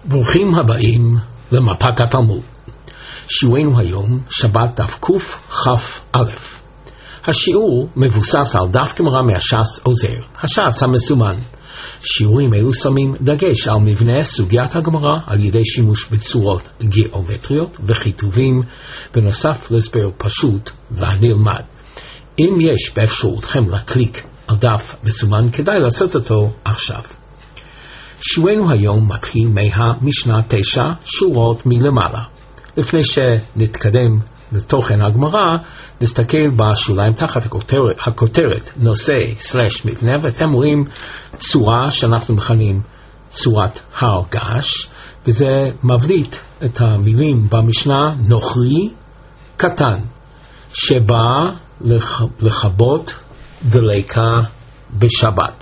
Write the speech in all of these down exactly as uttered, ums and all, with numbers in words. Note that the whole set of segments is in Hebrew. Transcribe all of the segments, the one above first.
ברוכים הבאים למפת התלמוד. שיעורנו היום שבת דף קכ"א. השיעור מבוסס על דף גמרא מהש"ס עוזר, הש"ס המסומן. שיעורים אלו שמים דגש על מבנה סוגיית הגמרא על ידי שימוש בצורות גיאומטריות וכיתובים, בנוסף להסבר פשוט והנלמד. אם יש באפשרותכם להקליק על דף מסומן, כדאי לעשות אותו עכשיו. שיעורנו היום מתחיל מהמשנה תשע שורות מלמעלה. לפני שנתקדם לתוכן הגמרא, נסתכל בשוליים תחת הכותרת, הכותרת נושא סלש מבנה, ואתם רואים צורה שאנחנו מכנים צורת הר געש, וזה מבליט את המילים במשנה נוכרי קטן, שבא לח, לכבות דלקה בשבת.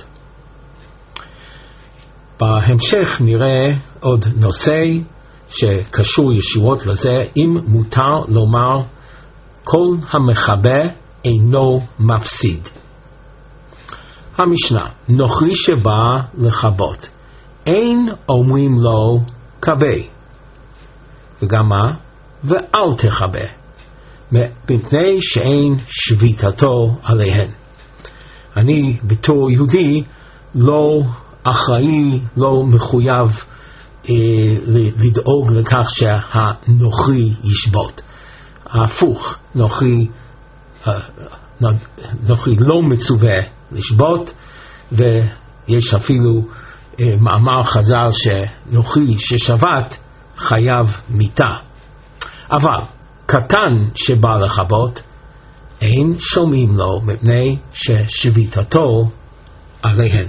בהמשך נראה עוד נושא שקשור ישירות לזה, אם מותר לומר כל המכבה אינו מפסיד. המשנה, נוכרי שבא לכבות, אין אומרים לו כבה, וגם מה? ואל תכבה, מפני שאין שביתתו עליהן. אני בתור יהודי לא אחראי, לא מחויב אה, לדאוג לכך שהנוכרי ישבות. ההפוך, נוכרי, אה, נוכרי לא מצווה לשבות, ויש אפילו אה, מאמר חז"ל שנוכרי ששבת חייב מיתה. אבל קטן שבא לכבות, אין שומעים לו מפני ששביתתו עליהן.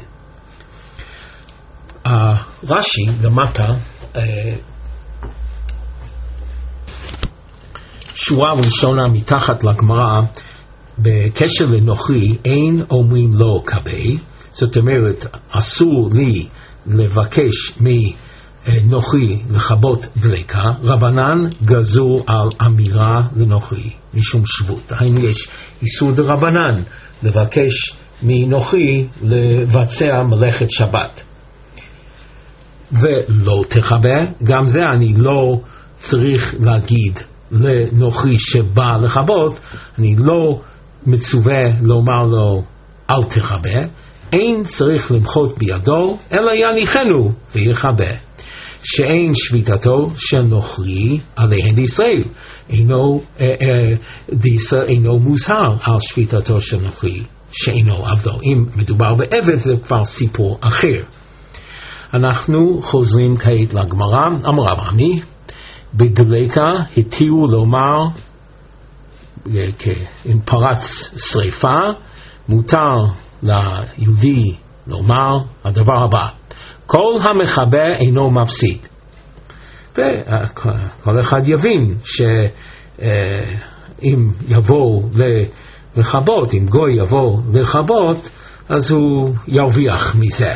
רש"י למטה, שורה ראשונה מתחת לגמרא, בקשר לנוכרי אין אומרים לו כבה, זאת אומרת אסור לי לבקש מנוכרי לכבות דלקה. רבנן גזרו על אמירה לנוכרי משום שבות, היינו יש איסור דרבנן לבקש מנוכרי לבצע מלאכת שבת. ולא תכבה, גם זה אני לא צריך להגיד לנוכרי שבא לכבות, אני לא מצווה לומר לו אל תכבה, אין צריך למחות בידו, אלא יניחנו ויכבה, שאין שביתתו של נוכרי עליהן דישראל, אינו, אה, אה, דישראל אינו מוזהר על שביתתו של נוכרי שאינו עבדו. אם מדובר בעבד זה כבר סיפור אחר. אנחנו חוזרים כעת לגמרא. אמר רב עמי, בדלקה התירו לומר, אם פרץ שריפה, מותר ליהודי לומר הדבר הבא, כל המכבה אינו מפסיד. וכל אחד יבין שאם יבוא לכבות, אם גוי יבוא לכבות, אז הוא ירוויח מזה.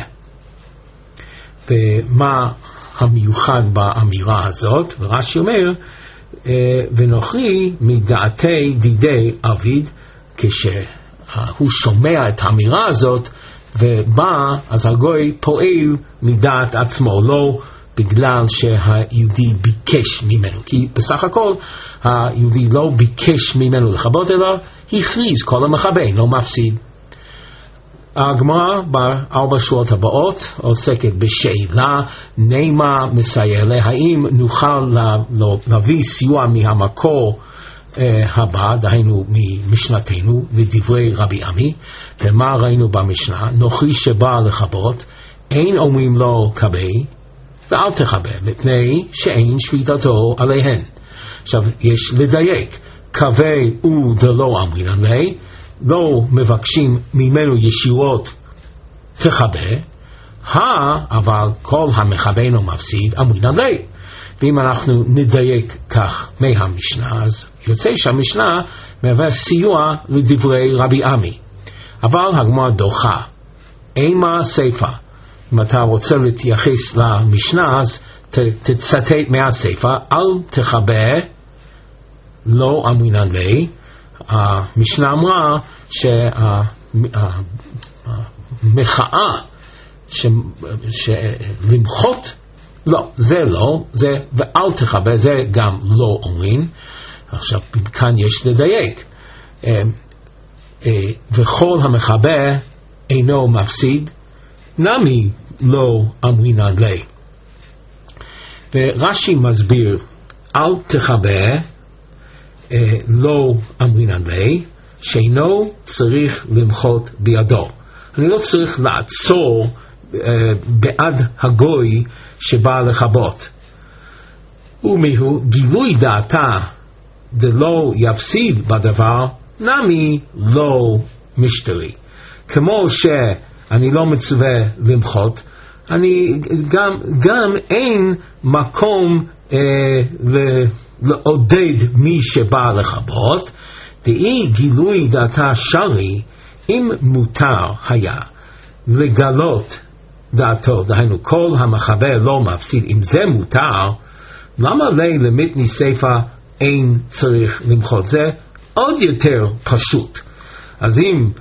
ומה המיוחד באמירה הזאת? ורש"י אומר, ונוכרי מדעתי דידי עביד, כשהוא שומע את האמירה הזאת ובא, אז הגוי פועל מדעת עצמו, לא בגלל שהיהודי ביקש ממנו, כי בסך הכל היהודי לא ביקש ממנו לכבות, אלא הכריז כל המכבה לא מפסיד. הגמרא בארבע שורות הבאות עוסקת בשאלה נימה מסייע לה, האם נוכל להביא סיוע מהמקור הבא, דהיינו ממשנתנו לדברי רבי עמי. ומה ראינו במשנה? נוכרי שבא לכבות, אין אומרים לו כבה ואל תכבה, מפני שאין שביתתו עליהן. עכשיו יש לדייק, כבה הוא דלא אמרינן ליה, לא מבקשים ממנו ישירות תכבה, אבל כל המכבה אינו מפסיד אמרינן ליה. ואם אנחנו נדייק כך מהמשנה, אז יוצא שהמשנה מהווה סיוע לדברי רבי עמי. אבל הגמרא דוחה, אימה סיפה. אם אתה רוצה להתייחס למשנה, אז תצטט מהסיפה, אל תכבה לא אמרינן ליה. המשנה אמרה שהמחאה שלמחות לא, זה לא, זה ואל תחבה, זה גם לא אומרים. עכשיו, כאן יש לדייק. וכל המחבה אינו מפסיד, נמי לא אמרינן לי. ורש"י מסביר, אל תחבה, לא אמרינן לי, שאינו צריך למחות בידו. אני לא צריך לעצור בעד הגוי שבא לחבות. ומהו גילוי דעתה דלא יפסיד בדבר, נמי לא משתרי. כמו שאני לא מצווה למחות, אני גם, גם אין מקום אה, ל, לעודד מי שבא לחבות. דאי גילוי דעתה שרי, אם מותר היה לגלות דעתו, דהיינו כל המחבר לא מפסיד, אם זה מותר, למה לי למתני ספר אין צריך למחות? זה עוד יותר פשוט. אז אם,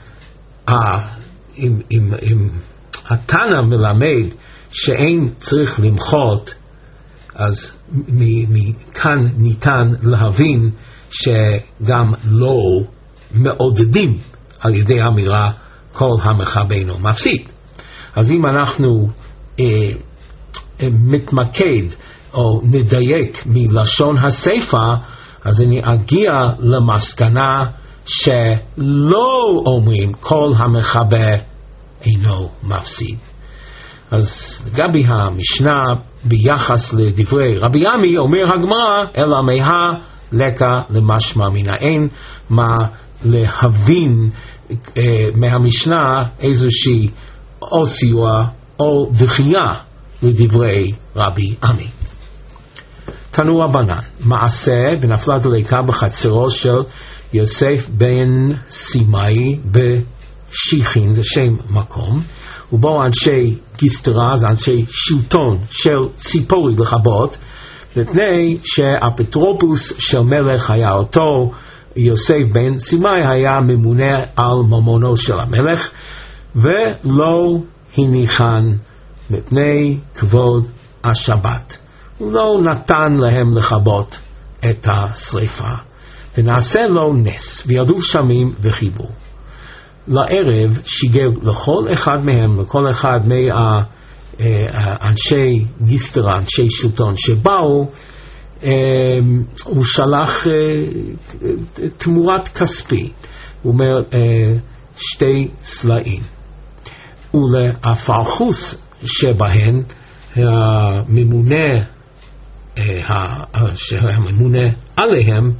אם, אם, אם התנא מלמד שאין צריך למחות, אז מכאן ניתן להבין שגם לא מעודדים על ידי אמירה כל המחבר אינו מפסיד. אז אם אנחנו אה, אה, מתמקד או נדייק מלשון הספר, אז אני אגיע למסקנה שלא אומרים כל המחבר אינו מפסיד. אז לגבי המשנה ביחס לדברי רבי עמי אומר הגמרא, אלא מה לקה למשמע מן האין, מה להבין אה, מהמשנה איזושהי או סיוע או דחייה לדברי רבי עמי. תנו רבנן, מעשה ונפלה דליקה בחצרו של יוסף בן סימאי בשיחין, זה שם מקום, ובו אנשי גיסטרה, זה אנשי שלטון של ציפורי לחבות, מפני שהאפוטרופוס של מלך היה אותו יוסף בן סימאי, היה ממונה על ממונו של המלך, ולא הניחן מפני כבוד השבת. הוא לא נתן להם לכבות את השריפה, ונעשה לו נס, וירדו שמים וחיבו. לערב שיגר לכל אחד מהם, לכל אחד מהאנשי גיסטרה, אנשי שלטון שבאו, הוא שלח תמורת כספי, הוא אומר שתי סלעים, ולאפרכוס שבהן הממונה שהממונה עליהם,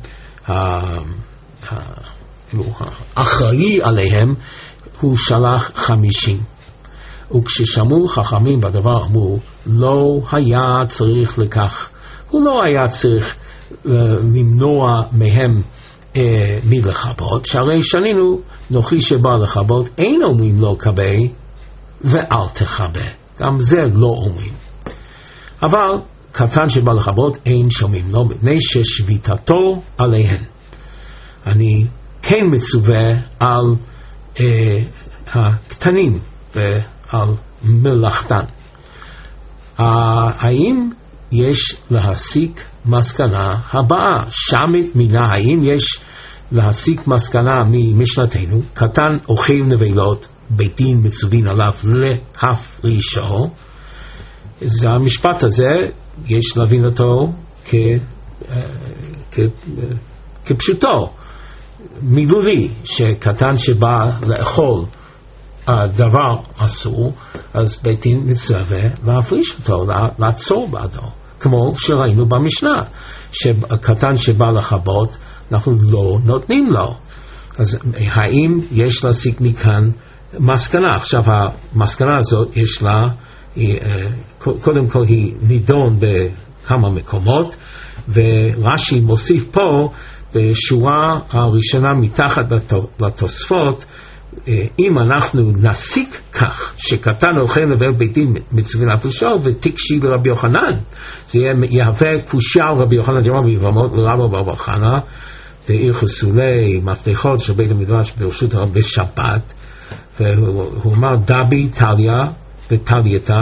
האחראי עליהם, הוא שלח חמישים. וכששמעו חכמים בדבר אמרו, לא היה צריך לכך, הוא לא היה צריך למנוע מהם מלחבות, שהרי שנינו נוכי שבא לחבות, אין אומרים לא קבה ואל תחבה, גם זה לא אומרים. אבל קטן שבא לחבות אין שומעים לו, מפני ששביתתו עליהן. אני כן מצווה על אה, הקטנים ועל מלאכתן. אה, האם יש להסיק מסקנה הבאה? שמית מינה, האם יש להסיק מסקנה ממשנתנו? קטן אוכל נבלות, בית דין מצווין עליו להפרישו. אז המשפט הזה יש להבין אותו כ, כ, כפשוטו, מילולי, שקטן שבא לאכול דבר אסור, אז בית דין מצווה להפריש אותו, לעצור בעדו, כמו שראינו במשנה, שקטן שבא לחבות אנחנו לא נותנים לו. אז האם יש להסיק מכאן מסקנה? עכשיו המסקנה הזאת יש לה, קודם כל היא נידון בכמה מקומות, ורש"י מוסיף פה בשורה הראשונה מתחת לתוספות, אם אנחנו נסיק כך שקטן אוכל נבל בית דין מצווה להפרישו ותקשי לרבי יוחנן, זה יהווה קושיה על רבי יוחנן דרום ויבמות לרבו בר בר חנא דעיר חסולי מפתחות של בית המדרש ברשות הרב בשבת, והוא אמר דבי טליה וטלייתה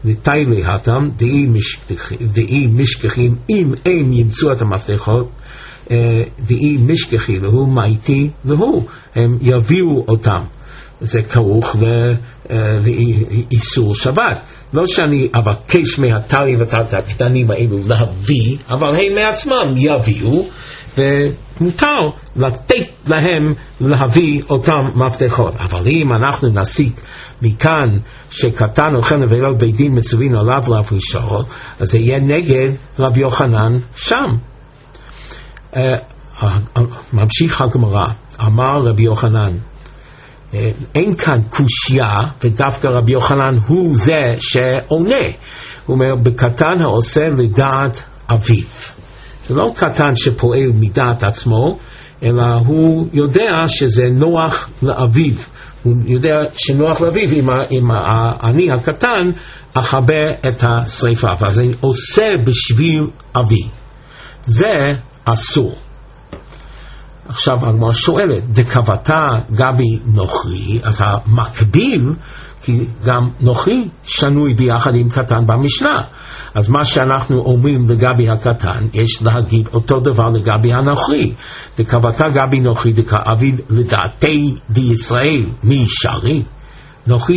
לתיילי התם דאי משכחים אם הם ימצאו את המפתחות דאי משכחי והוא מאיתי והוא הם יביאו אותם. זה כרוך לאיסור שבת. לא שאני אבקש מהטלי וטלת הקטנים האלו להביא, אבל הם מעצמם יביאו, ומותר לתת להם להביא אותם מפתחות. אבל אם אנחנו נסיק מכאן שקטן אוכל נבלות בית דין מצווין עליו להפרישו, אז זה יהיה נגד רבי יוחנן שם. ממשיך הגמרא, אמר רבי יוחנן, אין כאן קושיה, ודווקא רבי יוחנן הוא זה שעונה. הוא אומר, בקטן העושה לדעת אביו. זה לא קטן שפועל מדעת עצמו, אלא הוא יודע שזה נוח לאביו. הוא יודע שנוח לאביו אם, אם אני הקטן אחבר את השריפה, ואז אני עושה בשביל אבי. זה אסור. עכשיו הגמרא שואלת, דקבתה גבי נוכרי, אז המקביל, כי גם נוכרי שנוי ביחד עם קטן במשנה. אז מה שאנחנו אומרים לגבי הקטן, יש להגיד אותו דבר לגבי הנוכרי. דקבתה גבי נוכרי, דקאביד לדעתי בישראל, מי שרי? נוכרי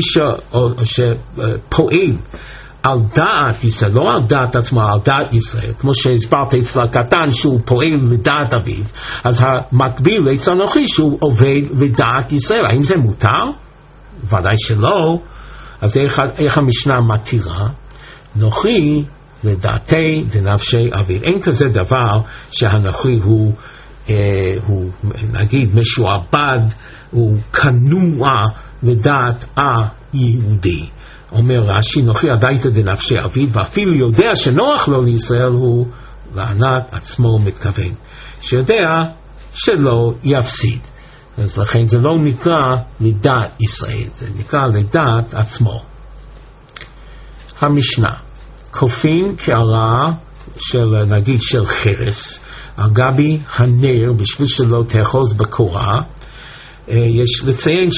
שפועל על דעת ישראל, לא על דעת עצמו, על דעת ישראל, כמו שהסברת אצל הקטן שהוא פועל לדעת אביו, אז המקביל אצל נוכרי שהוא עובד לדעת ישראל. האם זה מותר? ודאי שלא. אז איך, איך המשנה מתירה? נוכרי לדעתי דנפשי אביו. אין כזה דבר שהנוכרי הוא, אה, הוא נגיד משועבד, הוא כנוע לדעת היהודי. אומר רש"י, נוכרי הדייתא דנפשי אביו, ואפילו יודע שנוח לו לישראל, הוא לענת עצמו מתכוון, שיודע שלא יפסיד. אז לכן זה לא נקרא לדעת ישראל, זה נקרא לדעת עצמו. המשנה, כופין קערה של נגיד של חרס על גבי הנר בשביל שלא תאחוז בקורה. יש לציין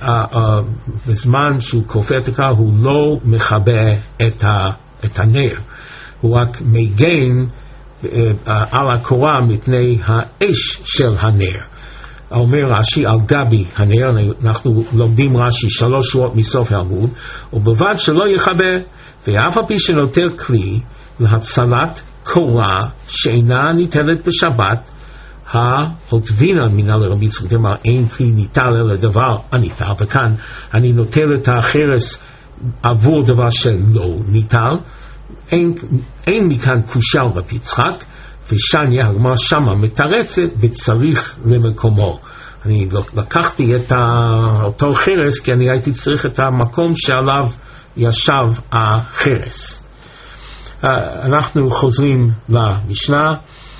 שבזמן שהוא כופה את הקערה הוא לא מכבה את, ה, את הנר, הוא רק מגן על הקורה מפני האש של הנר. אומר רש"י על גבי הנר, אנחנו לומדים רש"י שלוש שורות מסוף העמוד, ובלבד שלא יכבה, ואף על פי שנוטל כלי להצלת קורה שאינה ניטלת בשבת, העוטבינה מינה לרבי יצחק, כלומר אין כלי ניטל אלא דבר הניטל, וכאן אני נוטל את החרס עבור דבר שלא ניטל, אין, אין מכאן קושה על רבי יצחק, ושניה הגמרא שמה מתרצת וצריך למקומו. אני לקחתי את אותו חרס כי אני הייתי צריך את המקום שעליו ישב החרס. אנחנו חוזרים למשנה,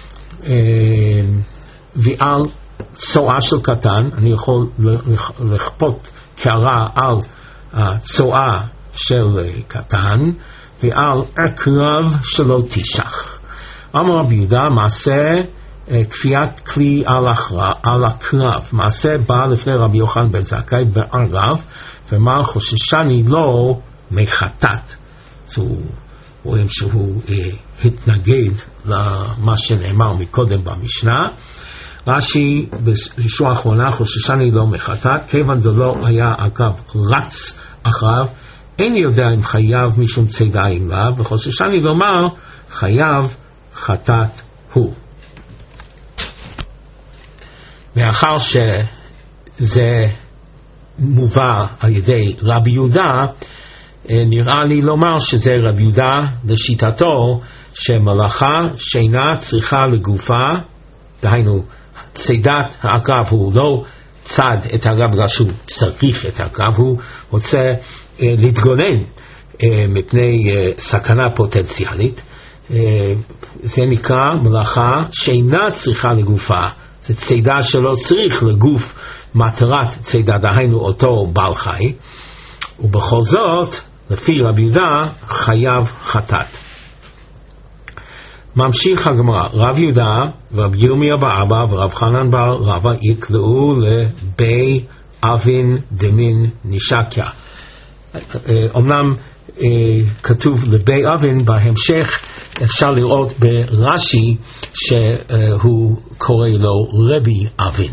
ועל צועה של קטן, אני יכול לכפות קערה על הצועה של קטן, ועל עקרב שלא תשח. אמר רבי יהודה, מעשה כפיית כלי על הקרב, מעשה בא לפני רבי יוחנן בן זכאי בערב, ואמר חוששני לו מחטאת. אז רואים שהוא התנגד למה שנאמר מקודם במשנה. רש"י בשורה האחרונה, חוששני לו מחטאת, כיוון זה לא היה אגב רץ אחריו, אין יודע אם חייב משום צידה אם לאו, וחוששני לומר חייב חטאת הוא. מאחר שזה מובא על ידי רבי יהודה, נראה לי לומר שזה רבי יהודה לשיטתו שמלאכה שאינה צריכה לגופה, דהיינו צידת העקרב הוא לא צד את העקרב בגלל שהוא צריך את העקרב, הוא רוצה אה, להתגונן אה, מפני אה, סכנה פוטנציאלית. אה, זה נקרא מלאכה שאינה צריכה לגופה, זה צידה שלא צריך לגוף מטרת צידה, דהיינו אותו בעל חי, ובכל זאת לפי רבי יהודה חייב חטאת. ממשיך הגמרא, רב יהודה ורב ירמיה באבא ורב חנן בר רבא יקראו לבי אבין דמין נשקיה. אמנם כתוב לבי אבן. בהמשך אפשר לראות ברש"י שהוא קורא לו רבי אבן.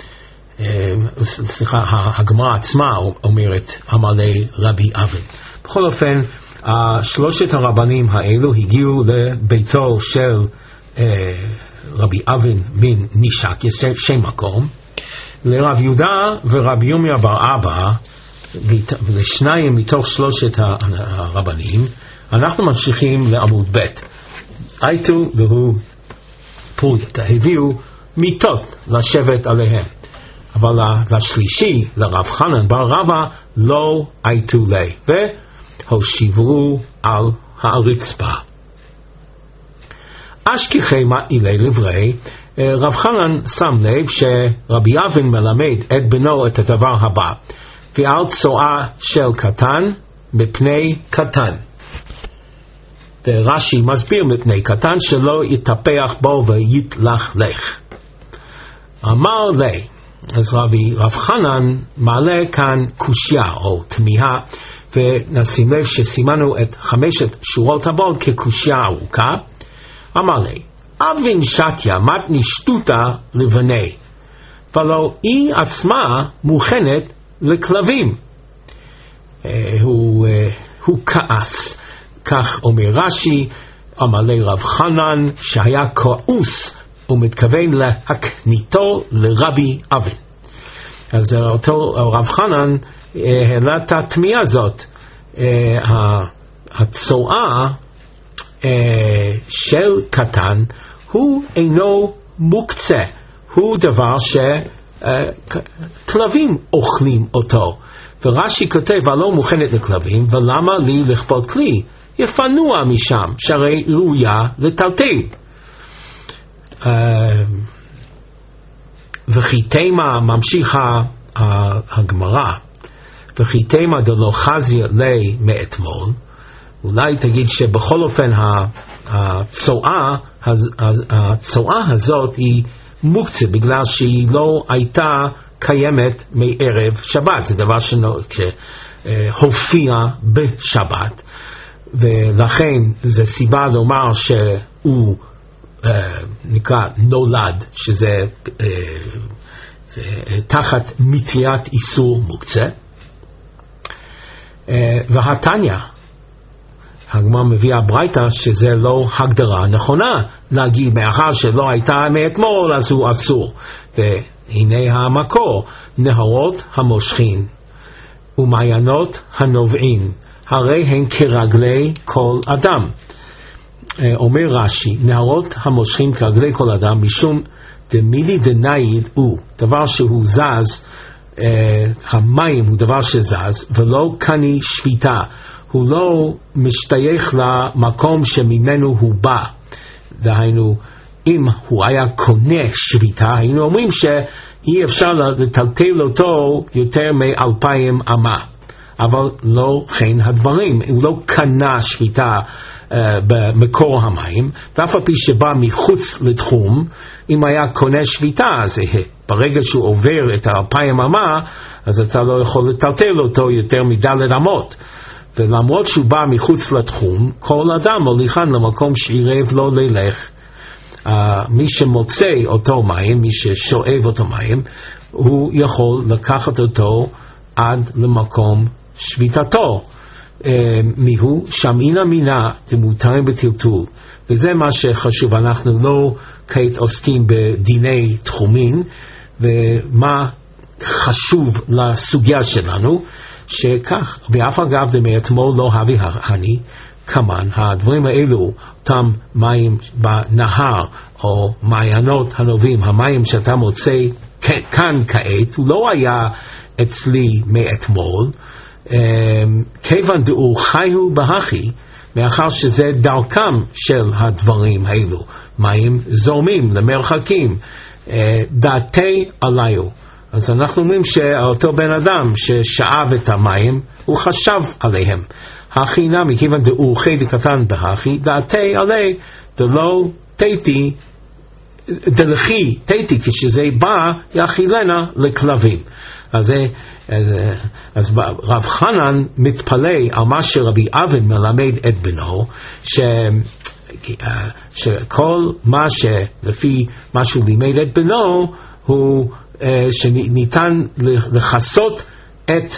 סליחה, הגמרא עצמה אומרת המלא רבי אבן. בכל אופן, שלושת הרבנים האלו הגיעו לביתו של רבי אבן מן נישק, יש שם מקום, לרב יהודה ורבי ירמיה בר אבא, לשניים מתוך שלושת הרבנים. אנחנו ממשיכים לעמוד ב'. הייתו והוא פורייתא, הביאו מיטות לשבת עליהם, אבל לשלישי, לרב חנן בר רבא, לא הייתו לי, והושיבו על הרצפה. אשכחי מאילי לברי, רב חנן שם לב שרבי אבן מלמד את בנו את הדבר הבא: ועל צואה של קטן מפני קטן. ורש"י מסביר מפני קטן שלא יתפח בו ויתלכלך. אמר לי, אז רבי רב חנן מעלה כאן קושיה או תמיהה, ונשים לב שסימנו את חמשת שורות הבאות כקושיה ארוכה. אמר לי, אבן שתיה מתני שטותה לבני, ולא היא עצמה מוכנת לכלבים. אה, הוא, אה, הוא כעס, כך אומר רש"י. אמר לי רב חנן שהיה כעוס ומתכוון להקניתו לרבי אבן. אז אותו רב חנן העלה את התמיהה הזאת. הצואה של קטן הוא אינו מוקצה, הוא דבר שכלבים אוכלים אותו. ורש"י כותב ולא מוכנת לכלבים, ולמה לי לכפות כלי? יפנוע משם, שהרי ראויה לטלטל. וכי תימה, ממשיכה הגמרא, וכי תימה דלא חזיה לי מאתמול. אולי תגיד שבכל אופן הצואה, הצואה הזאת היא מוקצה, בגלל שהיא לא הייתה קיימת מערב שבת, זה דבר שהופיע בשבת, ולכן זה סיבה לומר שהוא Uh, נקרא נולד, שזה uh, זה, uh, תחת מטריית איסור מוקצה. uh, והתניא, הגמרא מביאה ברייתא שזה לא הגדרה נכונה להגיד מאחר שלא הייתה מאתמול אז הוא אסור. והנה המקור: נהרות המושכין ומעיינות הנובעים הרי הן כרגלי כל אדם. אומר רש"י, נהרות המושכים כרגלי כל אדם משום דמילי דנייד הוא דבר שהוא זז, אה, המים הוא דבר שזז, ולא קני שביתה, הוא לא משתייך למקום שממנו הוא בא. דהיינו, אם הוא היה קונה שביתה, היינו אומרים שאי אפשר לטלטל אותו יותר מאלפיים אמה, אבל לא כן הדברים. הוא לא קנה שביתה uh, במקור המים, ואף על פי שבא מחוץ לתחום, אם היה קונה שביתה, אז ברגע שהוא עובר את האלפיים אמה, אז אתה לא יכול לטלטל אותו יותר מדלת אמות. ולמרות שהוא בא מחוץ לתחום, כל אדם מוליכן למקום שעירב לא ללך. Uh, מי שמוצא אותו מים, מי ששואב אותו מים, הוא יכול לקחת אותו עד למקום שביתתו. uh, מיהו שמעינה מינה דמותרים בטלטול, וזה מה שחשוב. אנחנו לא כעת עוסקים בדיני תחומין, ומה חשוב לסוגיה שלנו, שכך, ואף אגב דמי אתמול לא הביא אני, כמן, הדברים האלו, אותם מים בנהר, או מעיינות הנובעים, המים שאתה מוצא כאן כעת, הוא לא היה אצלי מאתמול, כיוון דאו חיו בהכי, מאחר שזה דרכם של הדברים האלו, מים זורמים למרחקים, דעתי עליו. אז אנחנו אומרים שאותו בן אדם ששאב את המים, הוא חשב עליהם. הכי נמי, כיוון דאו חי דקטן בהכי, דעתי עלי, דלא תיתי דלכי תיתי כשזה בא יאכילנה לכלבים. אז, אז, אז רב חנן מתפלא על מה שרבי אבן מלמד את בנו, ש, שכל מה שלפי מה שהוא לימד את בנו הוא שניתן לחסות את,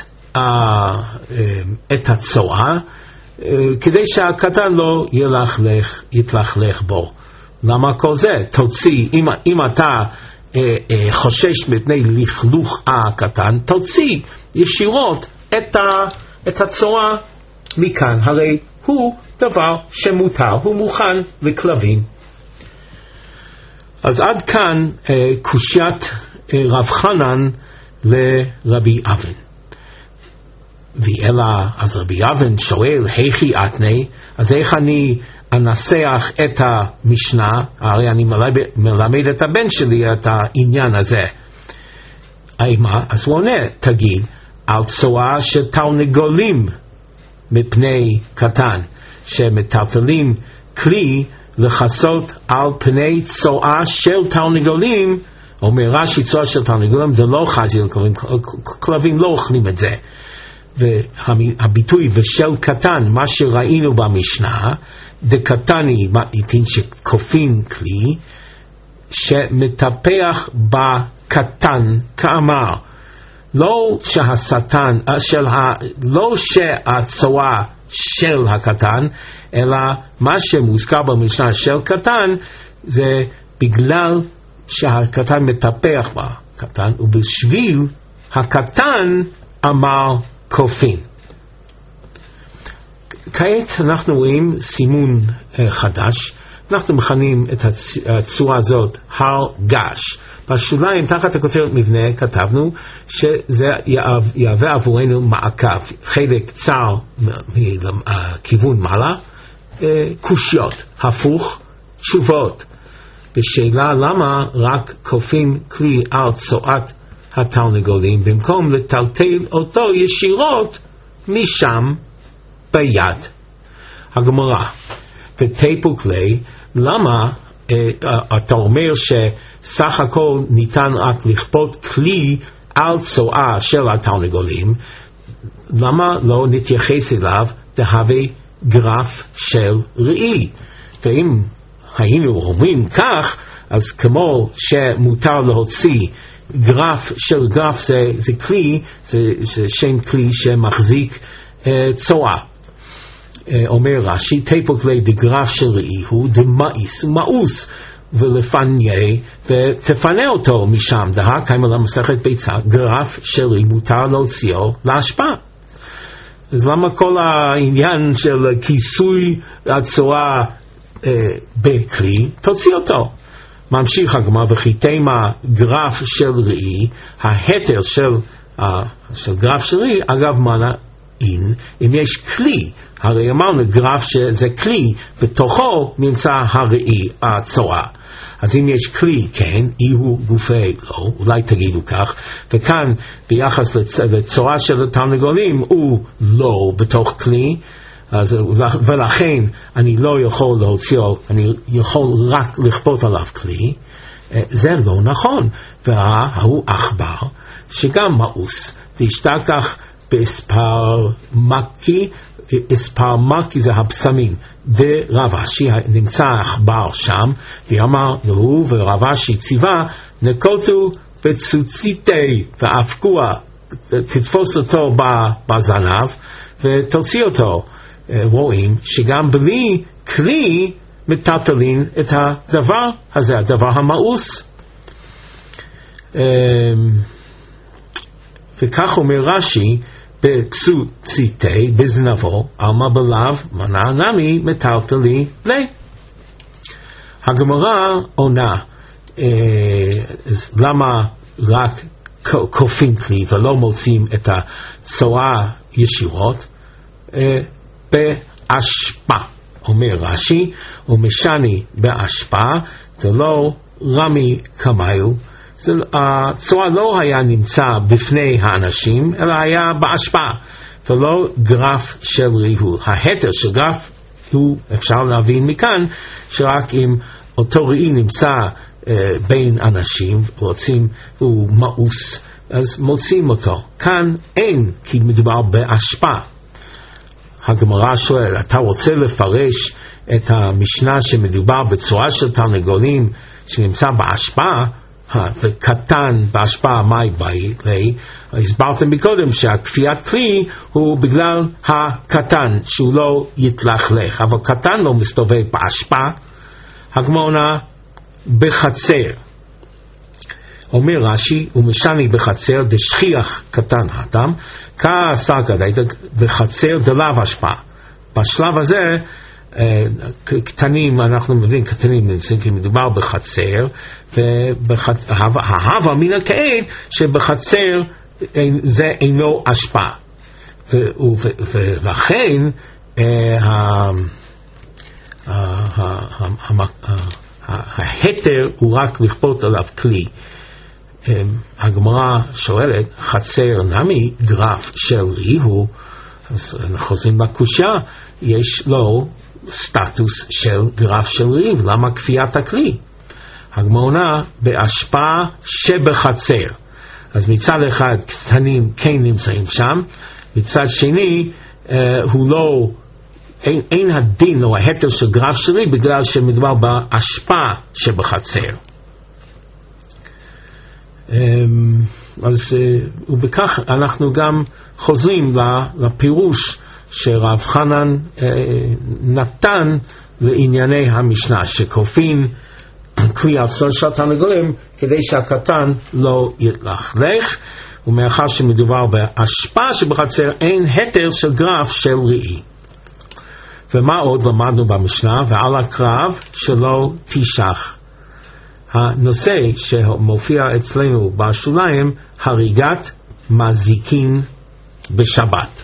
את הצועה כדי שהקטן לא ילכלך, יתלכלך בו. למה כל זה? תוציא, אם, אם אתה אה, אה, חושש מפני לכלוך הקטן, תוציא ישירות את, ה, את הצועה מכאן. הרי הוא דבר שמותר, הוא מוכן לכלבים. אז עד כאן אה, קושיית אה, רב חנן לרבי אבן. ואלא, אז רבי אבן שואל, היכי אתני, אז איך אני אנסח את המשנה, הרי אני מלמד, מלמד את הבן שלי את העניין הזה. מה? אז הוא עונה, תגיד, על צועה של תרנגולים מפני קטן, שמטלטלים כלי לחסות על פני צועה של תרנגולים, אומר רש"י צועה של תרנגולים, זה לא חזיר לכלבים, כלבים לא אוכלים את זה. והביטוי ושל קטן, מה שראינו במשנה, דקטני מתניתין שכופין כלי שמטפח בקטן כאמר, לא שהשטן של ה, לא שהצועה של הקטן, אלא מה שמוזכר במשנה של קטן זה בגלל שהקטן מטפח בקטן, ובשביל הקטן אמר כופין. כעת אנחנו רואים סימון uh, חדש, אנחנו מכנים את הצורה הזאת הר גש. בשוליים תחת הכותרת מבנה כתבנו שזה יהווה עבורנו מעקב, חלק צר מכיוון מעלה, uh, קושיות, הפוך, תשובות. בשאלה למה רק כופים כלי על צועת התרנגולים במקום לטלטל אותו ישירות משם ביד. הגמרא, ותיפוק כלי, למה אה, אתה אומר שסך הכל ניתן רק לכפות כלי על צועה של התרנגולים, למה לא נתייחס אליו תהווה גרף של ראי? ואם היינו אומרים כך, אז כמו שמותר להוציא גרף של גרף זה, זה כלי, זה, זה שם כלי שמחזיק uh, צועה. Uh, אומר רש"י, תיפוק לי דגרף של ראי הוא דמאיס, מאוס, ולפניה, ותפנה אותו משם, דהה קיימה למסכת ביצה, גרף של ראי מותר להוציאו להשפעה. אז למה כל העניין של כיסוי הצועה uh, בכלי, תוציא אותו. ממשיך הגמרא, וכי תימה גרף של ראי, ההתר של, uh, של גרף של ראי, אגב מנה אין, אם יש כלי, הרי אמרנו גרף שזה כלי, בתוכו נמצא הראי, הצועה. אז אם יש כלי, כן, אי הוא גופי, לא, אולי תגידו כך, וכאן ביחס לצ... לצועה של התרנגולים, הוא לא בתוך כלי, אז, ולכן אני לא יכול להוציאו, אני יכול רק לכפות עליו כלי. זה לא נכון. והוא עכבר שגם מאוס, והשתכח באספר מקי, אספר מקי זה הבשמים, ורב אשי נמצא עכבר שם, ואמר לו, ורב אשי ציווה, נקוטו בצוציתי ואפקוע, תתפוס אותו בזנב ותוציא אותו. רואים שגם בלי כלי מטלטלים את הדבר הזה, הדבר המאוס. וכך אומר רש"י, בקצוציתי, בזנבו, עלמא בלאו, מנע נמי מטלטלי לי. הגמרא עונה, למה רק כופים כלי ולא מוצאים את הצועה ישירות? באשפה, אומר רש"י, ומשני באשפה, זה לא רמי כמיו, הצועה לא היה נמצא בפני האנשים, אלא היה באשפה, ולא גרף של ריהו. ההתר של גרף הוא, אפשר להבין מכאן, שרק אם אותו ראי נמצא בין אנשים, רוצים, הוא מאוס, אז מוצאים אותו. כאן אין, כי מדובר בהשפעה. הגמרא שואל, אתה רוצה לפרש את המשנה שמדובר בצורה של תרנגולים שנמצא בהשפעה, וקטן בהשפעה מהי בעילי? הסברתם מקודם שהכפיית כלי הוא בגלל הקטן, שהוא לא יתלכלך, אבל קטן לא מסתובב בהשפעה. הגמרא בחצר, אומר רש"י, ומשני בחצר דשכיח קטן התם, כעשר כדאית בחצר דלאו השפעה. בשלב הזה קטנים, אנחנו מבינים קטנים כי מדובר בחצר, וההווה מן הכעת שבחצר זה אינו השפעה, ולכן ההתר הוא רק לכפות עליו כלי. הגמרא שואלת, חצר נמי גרף של ריהו, אז אנחנו חוזרים לקושיה, יש לו סטטוס של גרף של ריב, למה כפיית הכלי? הגמרא בהשפעה שבחצר, אז מצד אחד קטנים כן נמצאים שם, מצד שני אה, הוא לא, אין, אין הדין או ההתר של גרף של ריב בגלל שמדובר בהשפעה שבחצר. אז ובכך אנחנו גם חוזרים לפירוש שרב חנן נתן לענייני המשנה, שכופין כלי על שלושה תרנגולים כדי שהקטן לא יתלכלך, ומאחר שמדובר בהשפעה שבחצר אין התר של גרף של ראי. ומה עוד למדנו במשנה? ועל הקרב שלא תשח. הנושא שמופיע אצלנו בשוליים, הריגת מזיקין בשבת.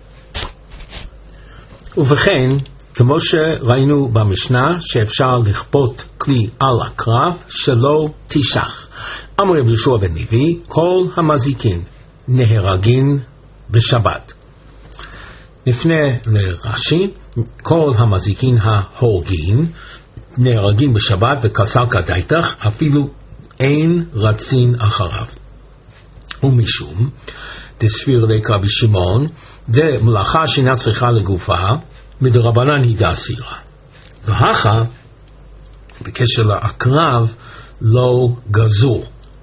ובכן, כמו שראינו במשנה, שאפשר לכפות כלי על הקרב שלא תשח. אמר רבי יהושע בן לוי, כל המזיקין נהרגין בשבת. נפנה לרש"י, כל המזיקין ההורגין נהרגים בשבת וכסר כדאיתך, אפילו אין רצין אחריו. ומשום דסביר ליה רבי שמעון, דמלאכה שאינה צריכה לגופה, מדרבנן היא דאסירה. והכה בקשר לעקרב לא גזור.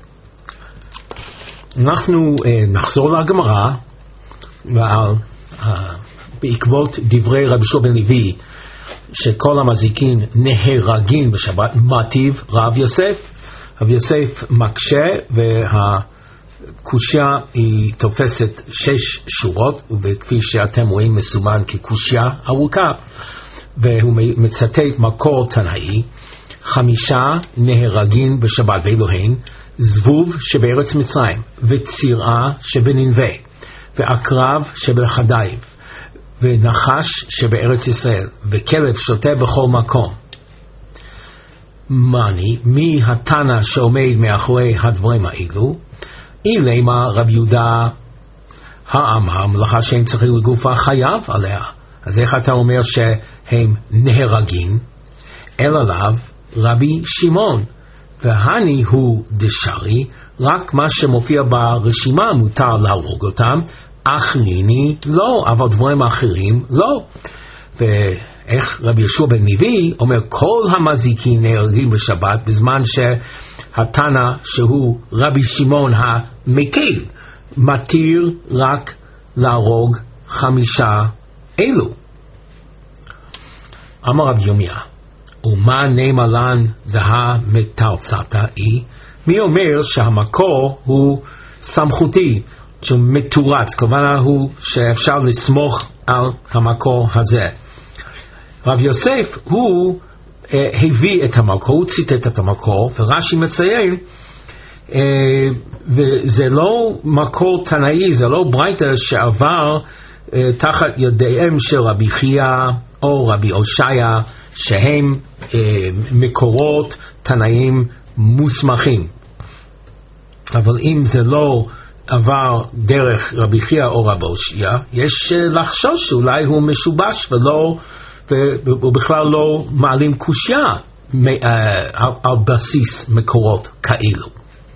אנחנו אה, נחזור לגמרא, ועל אה, בעקבות דברי רבי יהושע בן לוי שכל המזיקין נהרגים בשבת, מטיב רב יוסף. רב יוסף מקשה, והקושיה היא תופסת שש שורות, וכפי שאתם רואים מסומן כקושיה ארוכה, והוא מצטט מקור תנאי, חמישה נהרגים בשבת, ואלוהים זבוב שבארץ מצרים, וצירעה שבננבה, ועקרב שבחדייב, ונחש שבארץ ישראל, וכלב שוטה בכל מקום. מני, מי התנא שעומד מאחורי הדברים האלו? אילי מה רב יהודה האמר, מלאכה שאין צריכים לגופה חייב עליה. אז איך אתה אומר שהם נהרגים? אלא לאו רבי שמעון, והני הוא דשרי, רק מה שמופיע ברשימה מותר להרוג אותם, אחריני לא, אבל דברים אחרים לא. ואיך רבי יהושע בן לוי אומר כל המזיקים נהרגים בשבת, בזמן שהתנא שהוא רבי שמעון המקל מתיר רק להרוג חמישה אלו. אמר רבי ירמיה, ומה נאמר לן דהה מתרצתא היא? מי אומר שהמקור הוא סמכותי, שהוא מתורץ, כלומר הוא שאפשר לסמוך על המקור הזה. רב יוסף הוא אה, הביא את המקור, הוא ציטט את המקור, ורש"י מציין, אה, וזה לא מקור תנאי, זה לא ברייתא שעבר אה, תחת ידיהם של רבי חייא או רבי הושעיה, שהם אה, מקורות תנאים מוסמכים. אבל אם זה לא עבר דרך רבי חייא או רבי הושעיה, יש לחשוש שאולי הוא משובש ולא, ובכלל לא מעלים קושיה על, על בסיס מקורות כאלו.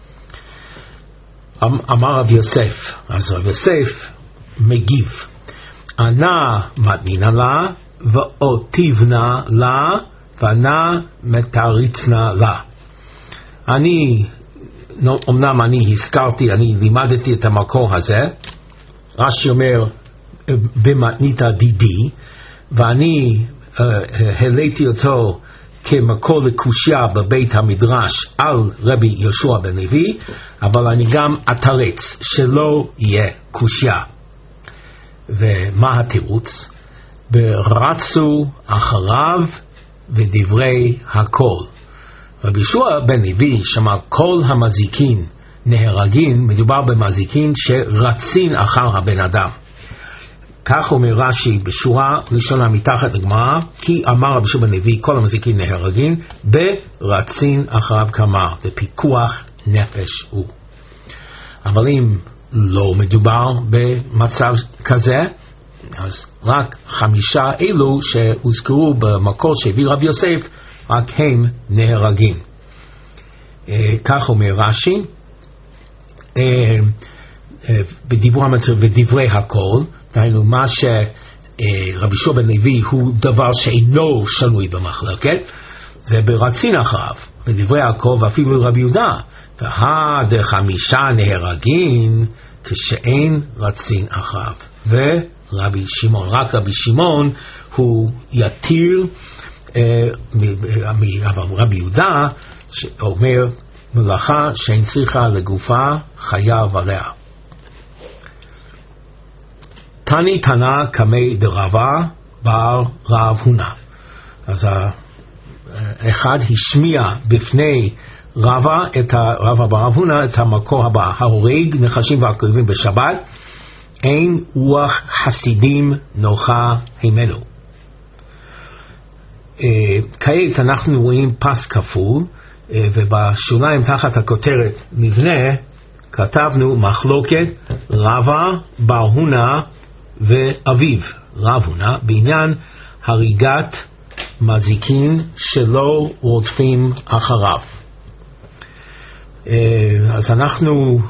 אמר רב יוסף, אז רב יוסף מגיב, ענה מתנינה לה ואותיבנה לה וענה מתריצנה לה. אני, אמנם אני הזכרתי, אני לימדתי את המקור הזה, רש"י אומר במתניתא דידי, ואני uh, העליתי אותו כמקור לקושיה בבית המדרש על רבי יהושע בן לוי, אבל אני גם אתרץ שלא יהיה קושיה. ומה התירוץ? ברצו אחריו ודברי הכל. רבי יהושע בן לוי שמע כל המזיקין נהרגין, מדובר במזיקין שרצין אחר הבן אדם. כך אומר רש"י בשורה ראשונה מתחת לגמרא, כי אמר רבי יהושע בן לוי כל המזיקין נהרגין ברצין אחריו כמה, בפיקוח נפש הוא. אבל אם לא מדובר במצב כזה, אז רק חמישה אלו שהוזכרו במקור שהביא רבי יוסף, רק הם נהרגים. כך אומר רש"י, בדיבור המצב ודברי הכל, דהיינו מה שרבי יהושע בן לוי הוא דבר שאינו שנוי במחלוקת, זה ברצין אחריו, בדברי הכל, ואפילו רבי יהודה, והד חמישה נהרגים כשאין רצין אחריו. ורבי שמעון, רק רבי שמעון הוא יתיר, אבל רבי יהודה שאומר מלאכה שאין צריכה לגופה חייב עליה. תני תנא קמי דרבה בר רב הונא. אז אחד השמיע בפני רבה את רבה בר רב הונא את המקור הבא: ההורג נחשים ועקרבים בשבת, אין רוח חסידים נוחה הימנו. כעת אנחנו רואים פס כפול, ובשוליים תחת הכותרת מבנה כתבנו מחלוקת רבה בר הונא ואביו רב הונא בעניין הריגת מזיקין שלא רודפים אחריו. אז אנחנו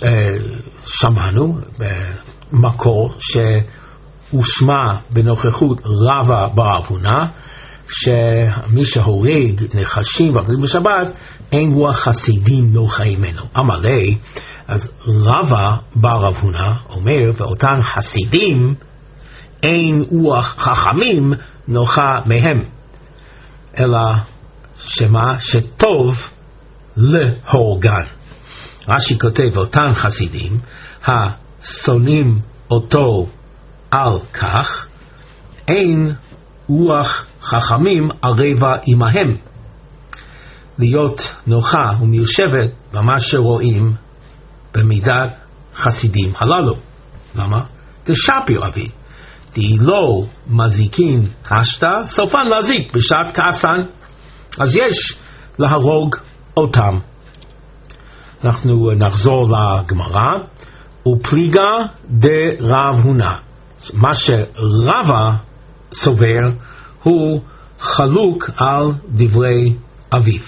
שמענו במקור שהושמע בנוכחות רבה בר רב הונא שמי שהורג נחשים ועקרבים בשבת אין רוח חסידים נוחה הימנו. אמר לי, אז רבה בר רב הונא אומר ואותן חסידים אין רוח חכמים נוחה מהם, אלא שמה שטוב להורגן. רש"י כותב אותן חסידים השונאים אותו על כך אין רוח חכמים ערבה עמהם, להיות נוחה ומיושבת במה שרואים במידת חסידים הללו. למה? דשפיר אבי די לא מזיקין השתה סופן להזיק בשעת כעסן, אז יש להרוג אותם. אנחנו נחזור לגמרא. ופליגה דרב הונא, מה שרבה סובר הוא חלוק על דברי אביו.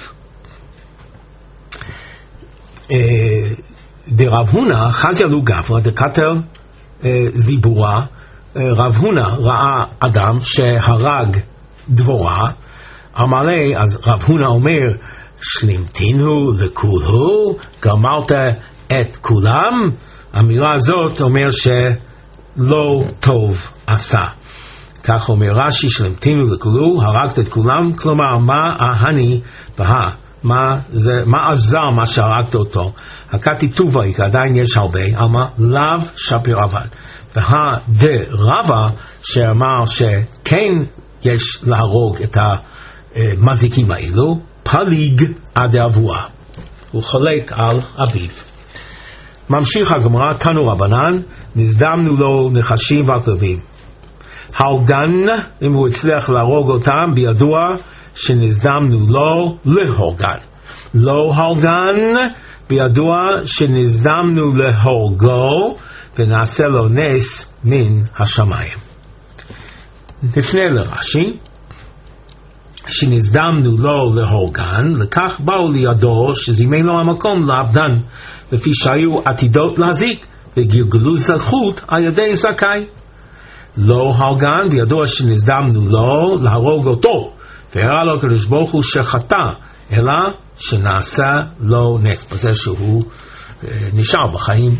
דרב הונא חזיאלו גברא דקתל זיבורה. רב הונא ראה אדם שהרג דבורה, אמר לי, אז רב הונא אומר שלימתינו לכולו, גמרת את כולם. המילה הזאת אומר שלא טוב עשה. כך אומר רש"י, שלמתינו לכולו, הרגת את כולם, כלומר מה ההני והה, מה, זה, מה עזר מה שהרגת אותו. הקתי טובה, עדיין יש הרבה, אמר לאו שפיר עבד. והה דרבה שאמר שכן יש להרוג את המזיקים האלו, פליג עד אבוה, הוא חולק על אביו. ממשיך הגמרא, תנו רבנן, נזדמנו לו נחשים ועקרבים. הורגן, אם הוא הצליח להרוג אותם, בידוע שנזדמנו לו להורגן. לא הורגן, בידוע שנזדמנו להורגו, ונעשה לו נס מן השמיים. נפנה לרש"י. שנזדמנו לו להורגן, לכך באו לידו שזימן לו המקום לעבדן, לפי שהיו עתידות להזיק, וגלגלו זכות על ידי זכאי. לא הורגן, בידוע שנזדמנו לו להרוג אותו, והראה לו הקדוש ברוך הוא שחטא, אלא שנעשה לו נס, בזה שהוא אה, נשאר בחיים.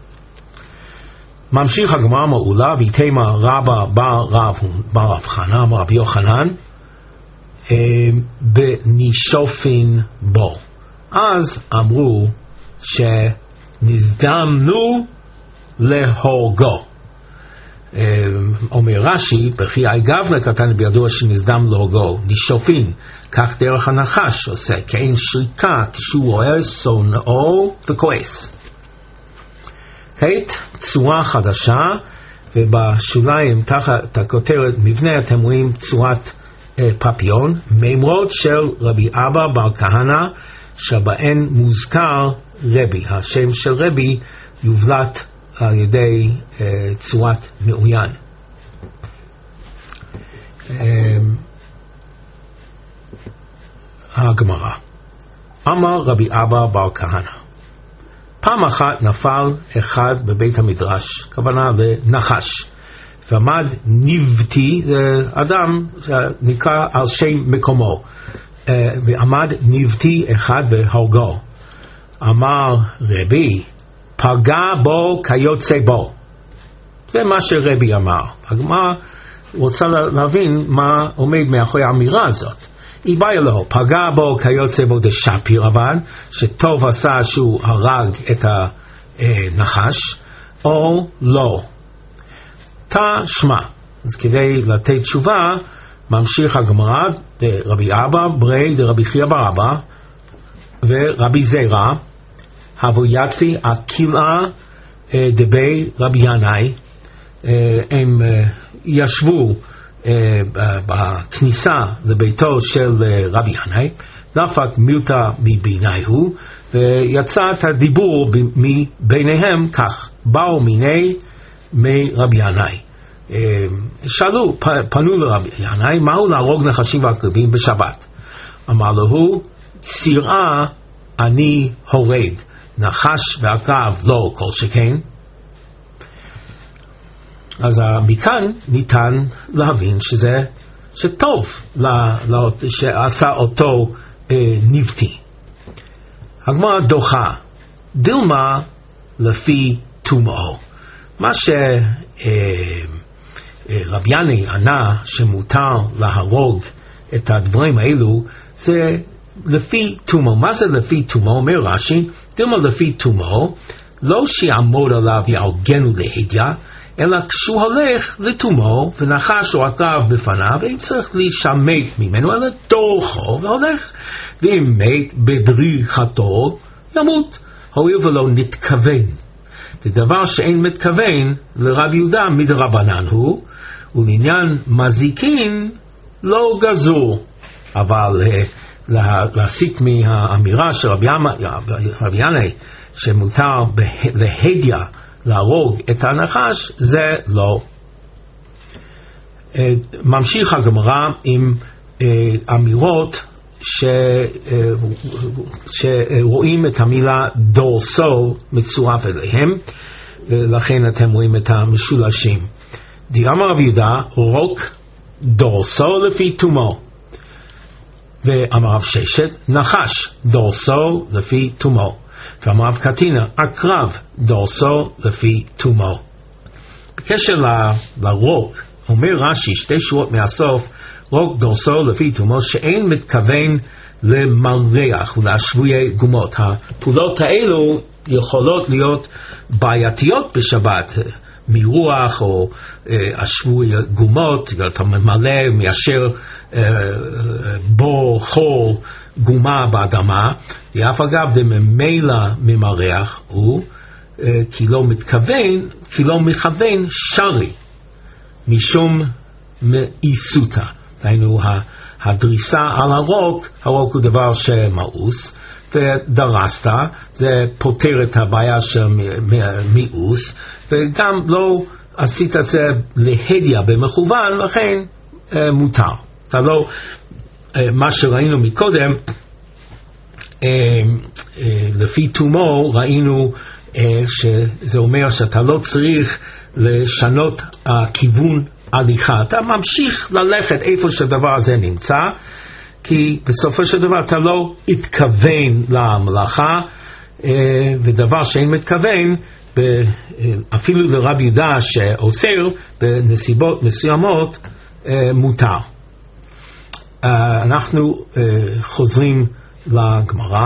ממשיך הגמרא מעולה, ויתמה רבא בר רב בר רב חנן, רבי יוחנן, אה, בנישופין בו. אז אמרו שנזדמנו להורגו. אומר רש"י, בכי אי גבנה קטן בידוע שנזדם להורגו, נישופין, כך דרך הנחש עושה, כאין שריקה כשהוא רואה שונאו וכועס. כעת צורה חדשה, ובשוליים תחת הכותרת מבנה אתם רואים צורת אה, פפיון, מימרות של רבי אבא בר כהנא, שבהן מוזכר רבי, השם של רבי יובלט על ידי uh, צורת מאוין. Uh, הגמרא, אמר רבי אבא בר כהנא, פעם אחת נפל אחד בבית המדרש, כוונה לנחש, ועמד נבטי, זה אדם שנקרא על שם מקומו, uh, ועמד נבטי אחד והורגו. אמר רבי, פגע בו כיוצא בו. זה מה שרבי אמר. הגמרא רוצה להבין מה עומד מאחורי האמירה הזאת. היא באה לו, פגע בו כיוצא בו דשפיר, אבל שטוב עשה שהוא הרג את הנחש, או לא. תשמע. אז כדי לתת תשובה, ממשיך הגמרא, רבי אבא ברי דרבי חייא בר אבא, ורבי זרע, הבו יתפי הקילעה דבי רבי ינאי, הם ישבו בכניסה לביתו של רבי ינאי, דפק מילתא מביניהו, ויצא את הדיבור מביניהם כך, באו מיני מרבי ינאי. שאלו, פנו לרבי ינאי, מהו להרוג נחשים ועקרבים בשבת? אמר לו, צירעה אני הורג, נחש ועקרב לא כל שכן. אז מכאן ניתן להבין שזה שטוב לה, לה, שעשה אותו אה, נבטי. הגמרא דוחה, דילמה לפי תומאו. מה שרבי ינאי ענה שמותר להרוג את הדברים האלו, זה לפי תומו. מה זה לפי תומו? אומר רש"י, דילמה לפי תומו, לא שיעמוד עליו יעוגנו להדיא, אלא כשהוא הולך לתומו ונחש או עקרב בפניו, ואם צריך להישמט ממנו, אלא דורכו והולך, ואם מת בדריכתו, ימות, הואיל ולא נתכוון. זה דבר שאין מתכוון לרב יהודה מדרבנן הוא, ולעניין מזיקין לא גזור. אבל להסיק מהאמירה של רבי ינאי שמותר להדיא להרוג את הנחש, זה לא. ממשיך הגמרא עם אמירות ש... שרואים את המילה דורסו מצורף אליהם, ולכן אתם רואים את המשולשים. דאמר רב יהודה, רוק דורסו לפי תומו. ואמר רב ששת, נחש דורסו לפי תומו. ואמר רב קטינה, עקרב דורסו לפי תומו. בקשר ל... לרוק, אומר רש"י שתי שורות מהסוף, רוק דורסו לפי תומו, שאין מתכוון למרח ולהשבויי גומות. הפעולות האלו יכולות להיות בעייתיות בשבת, מרוח או השבוי גומות, אתה ממלא מיישר בור חור גומה באדמה, ואף אגב זה ממילא ממרח הוא, כי לא מתכוון, כי לא מכוון שרי, משום מאיסותא. דהיינו, הדריסה על הרוק, הרוק הוא דבר שמאוס, ודרסת, זה פותר את הבעיה של מיאוס, וגם לא עשית את זה להדיא במכוון, לכן מותר. אתה לא מה שראינו מקודם, לפי תומו ראינו שזה אומר שאתה לא צריך לשנות הכיוון הליכה, אתה ממשיך ללכת איפה שהדבר הזה נמצא, כי בסופו של דבר אתה לא התכוון למלאכה, ודבר שאין מתכוון, אפילו לרב יהודה שאוסר בנסיבות מסוימות מותר. אנחנו חוזרים לגמרא.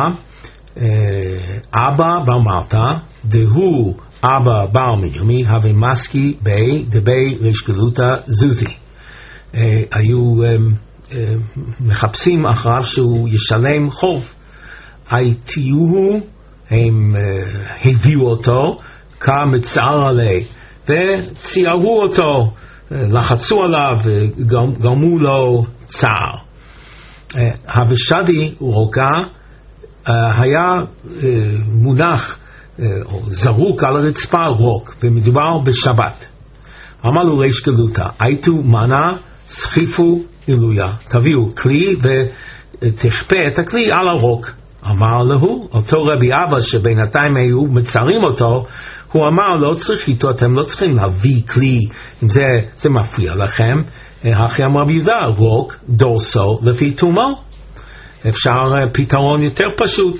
אבא בר מרתא דהו אבא בר מיומי הווה מסקי בי דבי ריש גלותא זוזי. היו מחפשים אחריו שהוא ישלם חוב. הייתיוהו, הם הביאו אותו כמצער עלי וציערו אותו, לחצו עליו וגרמו לו צער. הוושדי רוקה היה מונח או זרוק על הרצפה רוק, ומדובר בשבת. אמר לו ריש גלותא, הייתו מנה סחיפו עילויה, תביאו כלי ותכפה את הכלי על הרוק. אמר לו, אותו רבי אבא שבינתיים היו מצרים אותו, הוא אמר, לא צריך איתו, אתם לא צריכים להביא כלי, אם זה, זה מפריע לכם. הכי אמר רבי יהודה, רוק דורסו לפי תומו. אפשר פתרון יותר פשוט.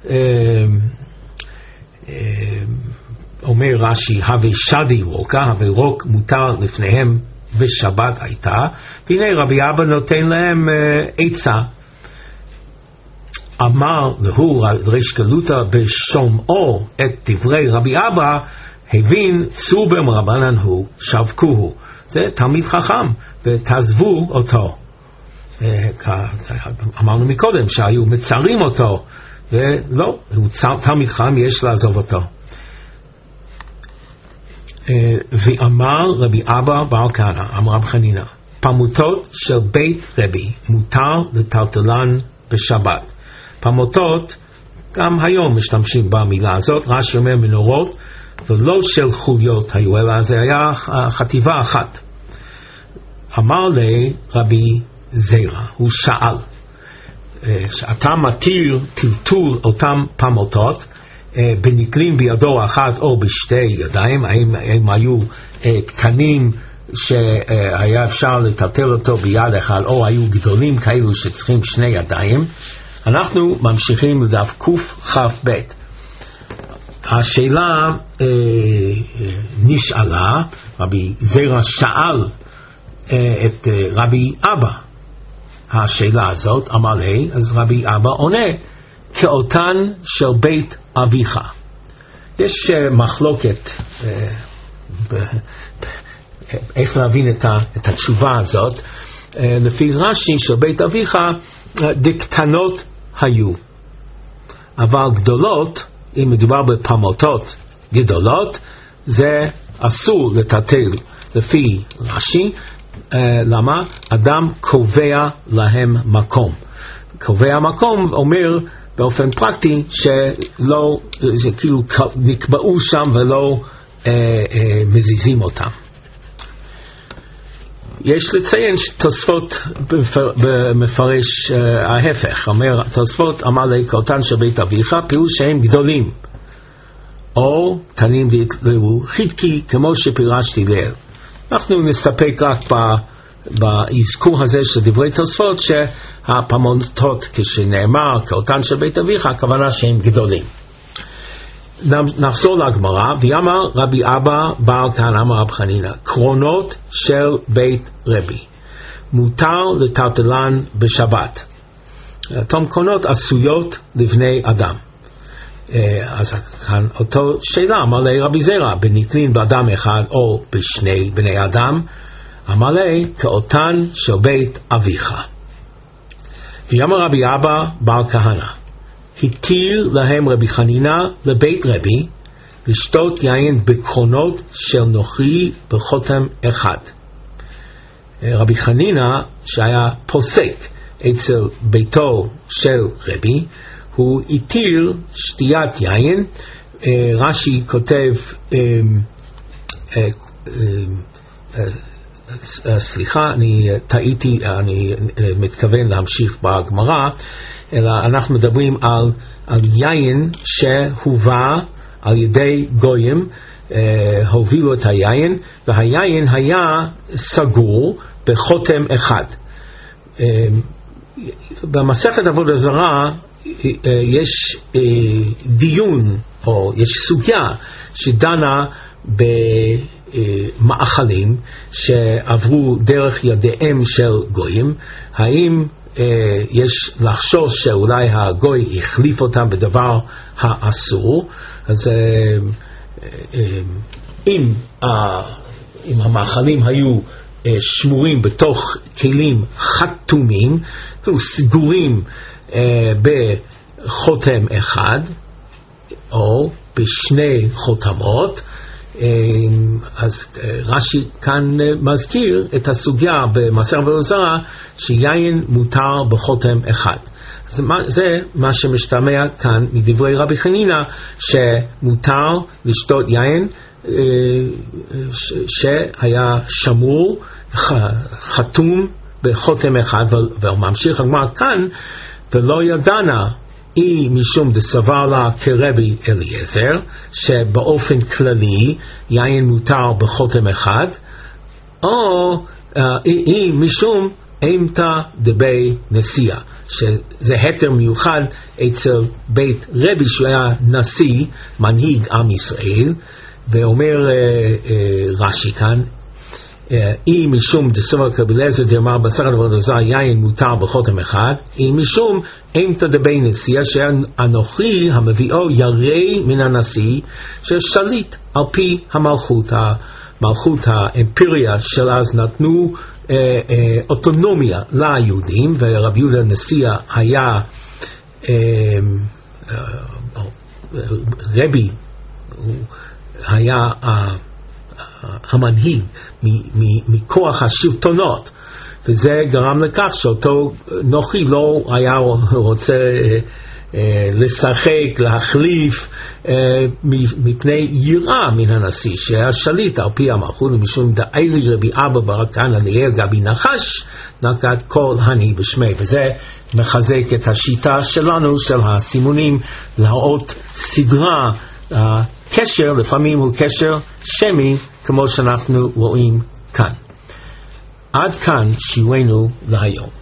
אומר רש"י, הווה שדי רוקה, הווה רוק מותר לפניהם ושבת הייתה, והנה רבי אבא נותן להם עצה. אמר להו ריש גלותא בשומעו את דברי רבי אבא, הבין סובר מרבנן הוא שבקוהו, זה תלמיד חכם ותעזבו אותו. אמרנו מקודם שהיו מצרים אותו, ולא, הוא תלמיד חכם, יש לעזוב אותו. ואמר רבי אבא בר כהנא, אמר רב חנינא, פמוטות של בית רבי מותר לטלטלן בשבת. פמוטות, גם היום משתמשים במילה הזאת, רש"י אומר מנורות, ולא של חוליות היו, אלא זה היה חטיבה אחת. אמר לי רבי זרע, הוא שאל, שאתה מתיר טלטול אותם פמוטות, בנטלים בידו אחת או בשתי ידיים, האם הם היו קטנים שהיה אפשר לטלטל אותו ביד אחד, או היו גדולים כאלו שצריכים שני ידיים. אנחנו ממשיכים לדף קכ"ב. השאלה אה, נשאלה, רבי זרע שאל אה, את אה, רבי אבא השאלה הזאת, אמר לי, אז רבי אבא עונה, כאותן של בית אביך. יש uh, מחלוקת uh, ב, ב, איך להבין את, ה, את התשובה הזאת. uh, לפי רש"י של בית אביך uh, דקטנות היו, אבל גדולות, אם מדובר בפמוטות גדולות, זה אסור לטלטל לפי רש"י. uh, למה? אדם קובע להם מקום. קובע מקום אומר באופן פרקטי שלא, שכאילו נקבעו שם ולא אה, אה, מזיזים אותם. יש לציין שתוספות במפרש אה, ההפך. אומר, תוספות אמר לי כאותן של בית אביך, פירוש שהם גדולים, או תנים דתלו חידקי, כמו שפירשתי לעיל. אנחנו נסתפק רק ב... באזכור הזה של דברי תוספות, שהפמוטות כשנאמר כאותן של בית אביך, הכוונה שהם גדולים. נחזור לגמרא. ויאמר רבי אבא בר כהנא אמר רב חנינא, קרונות של בית רבי מותר לטלטלן בשבת. אותם קרונות עשויות לבני אדם. אז כאן אותו שאלה, אמר לי רבי זרע, בנטלין באדם אחד או בשני בני אדם, אמר לי כאותן של בית אביך. ויאמר רבי אבא בר כהנא, התיר להם רבי חנינא לבית רבי לשתות יין בקרונות של נוכרי בחותם אחד. רבי חנינא שהיה פוסק אצל ביתו של רבי, הוא התיר שתיית יין. רש"י כותב סליחה, אני טעיתי, אני מתכוון להמשיך בגמרא, אלא אנחנו מדברים על, על יין שהובא על ידי גויים, הובילו את היין, והיין היה סגור בחותם אחד. במסכת עבודה זרה יש דיון, או יש סוגיה שדנה במאכלים שעברו דרך ידיהם של גויים. האם יש לחשוש שאולי הגוי החליף אותם בדבר האסור? אז אם, אם המאכלים היו שמורים בתוך כלים חתומים, סגורים בחותם אחד או בשני חותמות, אז רש"י כאן מזכיר את הסוגיה במסכת עבודה זרה שיין מותר בחותם אחד. זה מה שמשתמע כאן מדברי רבי חנינא, שמותר לשתות יין שהיה שמור חתום בחותם אחד, וממשיך הגמרא כאן, ולא ידענה אי משום דסבר לה כרבי אליעזר, שבאופן כללי יין מותר בחותם אחד, או אי משום אימתא דבי נשיאה, שזה היתר מיוחד אצל בית רבי שהיה נשיא, מנהיג עם ישראל. ואומר רש"י כאן, אי משום דסבר כרבי אליעזר דאמר במסכת עבודה זרה יין מותר בחותם אחד, אי משום אימתא דבי נשיאה, שאנוכי המביאו ירא מן הנשיא, ששליט על פי המלכות, המלכות האימפריה של אז נתנו אה, אה, אוטונומיה ליהודים, ורבי יהודה הנשיא היה אה, אה, רבי, הוא היה אה, המנהיג מכוח השלטונות, וזה גרם לכך שאותו נוחי לא היה רוצה לשחק, להחליף, מפני יראה מן הנשיא שהיה שליט על פי המלכות. ומשום דאילי רבי אבא בר כהנא ליאל גבי נחש נקט כל הני בשמי. וזה מחזק את השיטה שלנו של הסימונים, להראות סדרה. הקשר לפעמים הוא קשר שמי, כמו שאנחנו רואים כאן. עד כאן שיעורנו להיום.